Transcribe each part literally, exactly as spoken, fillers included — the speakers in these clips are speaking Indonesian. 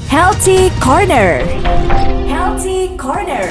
Healthy Corner. Healthy Corner.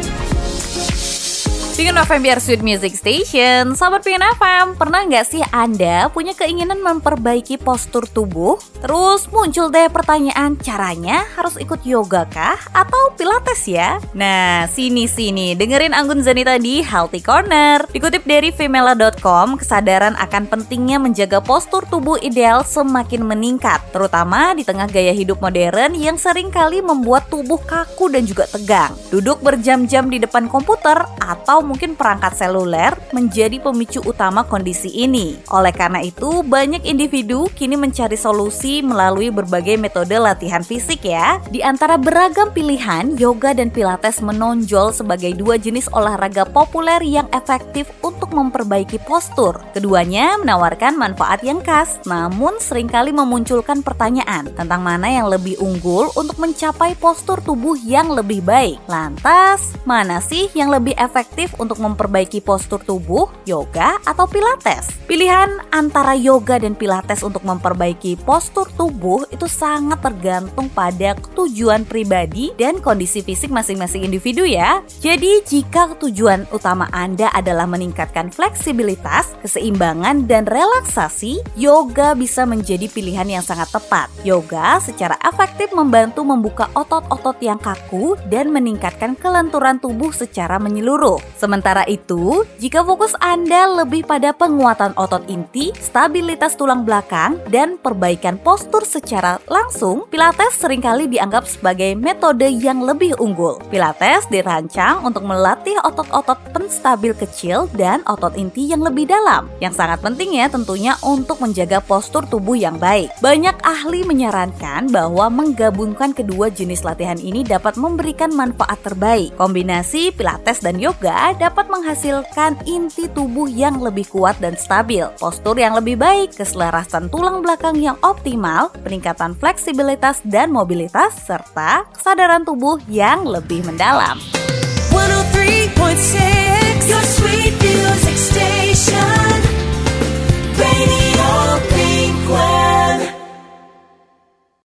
Pingin F M biar Sweet Music Station. Sahabat Pingin F M, pernah gak sih Anda punya keinginan memperbaiki postur tubuh? Terus muncul deh pertanyaan, caranya harus ikut yoga kah? Atau pilates ya? Nah, sini-sini dengerin Anggun Zanita di Healthy Corner. Dikutip dari femela dot com, kesadaran akan pentingnya menjaga postur tubuh ideal semakin meningkat, terutama di tengah gaya hidup modern yang seringkali membuat tubuh kaku dan juga tegang. Duduk berjam-jam di depan komputer atau mungkin perangkat seluler menjadi pemicu utama kondisi ini. Oleh karena itu, banyak individu kini mencari solusi melalui berbagai metode latihan fisik ya. Di antara beragam pilihan, yoga dan pilates menonjol sebagai dua jenis olahraga populer yang efektif untuk memperbaiki postur. Keduanya menawarkan manfaat yang khas, namun seringkali memunculkan pertanyaan tentang mana yang lebih unggul untuk mencapai postur tubuh yang lebih baik. Lantas, mana sih yang lebih efektif untuk memperbaiki postur tubuh, yoga atau pilates? Pilihan antara yoga dan pilates untuk memperbaiki postur tubuh itu sangat tergantung pada tujuan pribadi dan kondisi fisik masing-masing individu ya. Jadi jika tujuan utama Anda adalah meningkatkan fleksibilitas, keseimbangan, dan relaksasi, yoga bisa menjadi pilihan yang sangat tepat. Yoga secara efektif membantu membuka otot-otot yang kaku dan meningkatkan kelenturan tubuh secara menyeluruh. Sementara itu, jika fokus Anda lebih pada penguatan otot inti, stabilitas tulang belakang, dan perbaikan postur secara langsung, pilates seringkali dianggap sebagai metode yang lebih unggul. Pilates dirancang untuk melatih otot-otot penstabil kecil dan otot inti yang lebih dalam, yang sangat penting ya tentunya untuk menjaga postur tubuh yang baik. Banyak ahli menyarankan bahwa menggabungkan kedua jenis latihan ini dapat memberikan manfaat terbaik. Kombinasi pilates dan yoga dapat menghasilkan inti tubuh yang lebih kuat dan stabil, postur yang lebih baik, keselarasan tulang belakang yang optimal, peningkatan fleksibilitas dan mobilitas, serta kesadaran tubuh yang lebih mendalam. one oh three point six